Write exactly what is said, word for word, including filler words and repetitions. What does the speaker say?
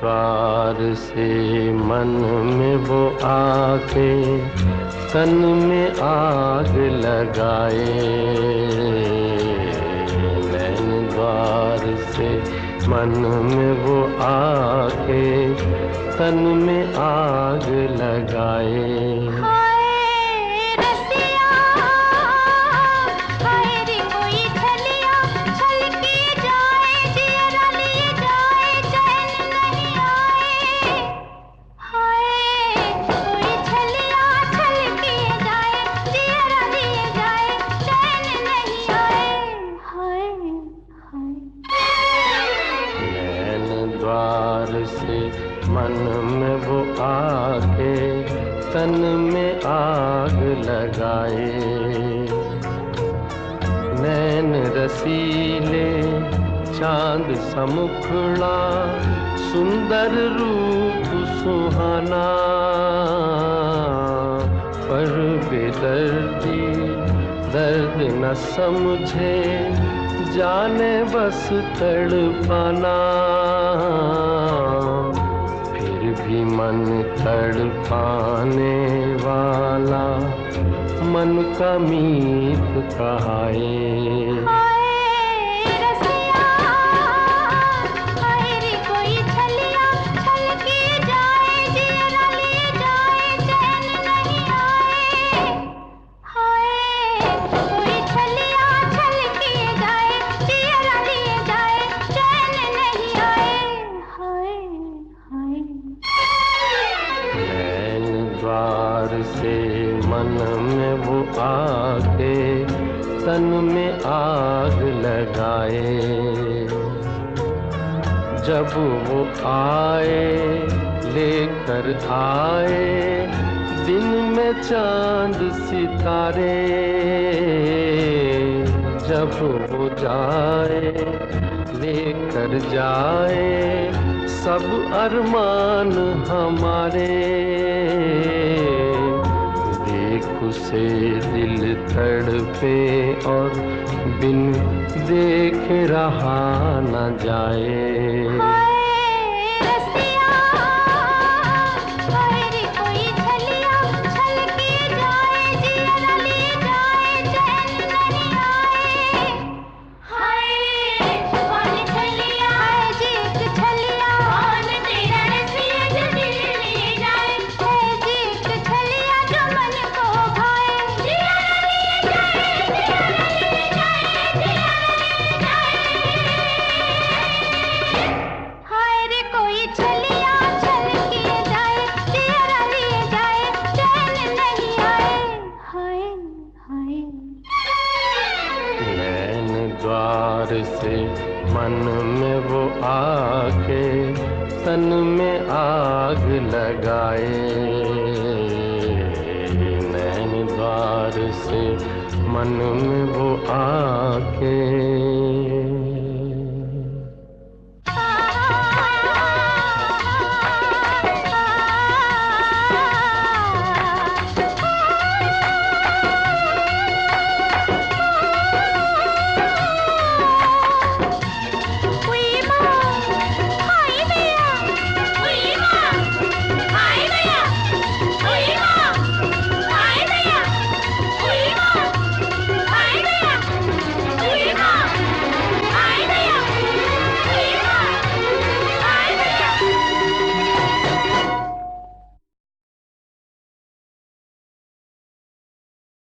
द्वार से मन में वो आके तन में आग लगाए। नैन द्वार से मन में वो आके तन में आग लगाए। द्वार से मन में वो आके तन में आग लगाए। नैन रसीले चांद सा मुखड़ा सुंदर रूप सुहाना, पर बेदर्दी दर्द न समझे जाने बस तड़पाना। फिर भी मन तड़पाने वाला मन का मीत कहाए। द्वार से मन में वो आके तन में आग लगाए। जब वो आए लेकर आए दिन में चांद सितारे, जब वो जाए लेकर जाए सब अरमान हमारे। देख उसे दिल तड़पे और बिन देख रहा न जाए। द्वार से मन में वो आके तन में आग लगाए। नैन द्वार से मन में वो आके